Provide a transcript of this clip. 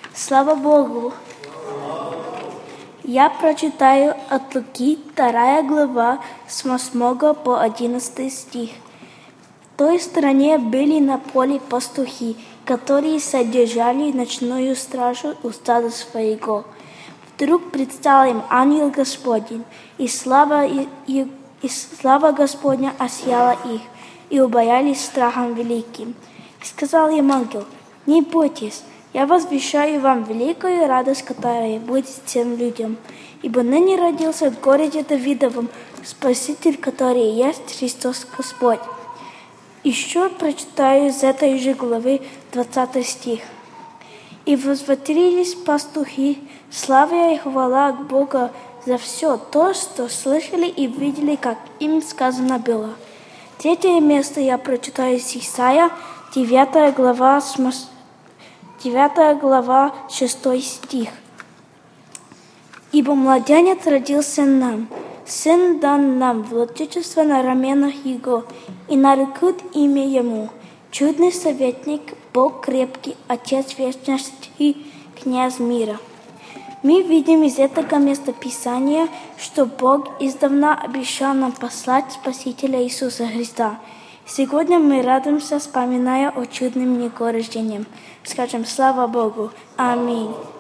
Слава Богу! Я прочитаю от Луки 2 глава с 8 по 11 стих. В той стране были на поле пастухи, которые содержали ночную стражу у стада своего. Вдруг предстал им ангел Господень, и слава Господня осияла их, и убоялись страхом великим. И сказал им ангел: «Не бойтесь, я возвещаю вам великую радость, которая будет всем людям, ибо ныне родился в городе Давидовом Спаситель, который есть Христос Господь». Еще прочитаю из этой же главы 20 стих. «И возвратились пастухи, славя и хвала Бога за все то, что слышали и видели, как им сказано было». Третье место я прочитаю из Исайя, 9 глава, 6 стих. «Ибо младенец родился нам, сын дан нам, владычество на раменах его, и нарекут имя ему, чудный советник, Бог крепкий, Отец вечности, князь мира». Мы видим из этого места Писания, что Бог издавна обещал нам послать Спасителя Иисуса Христа. Сегодня мы радуемся, вспоминая о чудном Его рождении. Скажем: слава Богу! Аминь.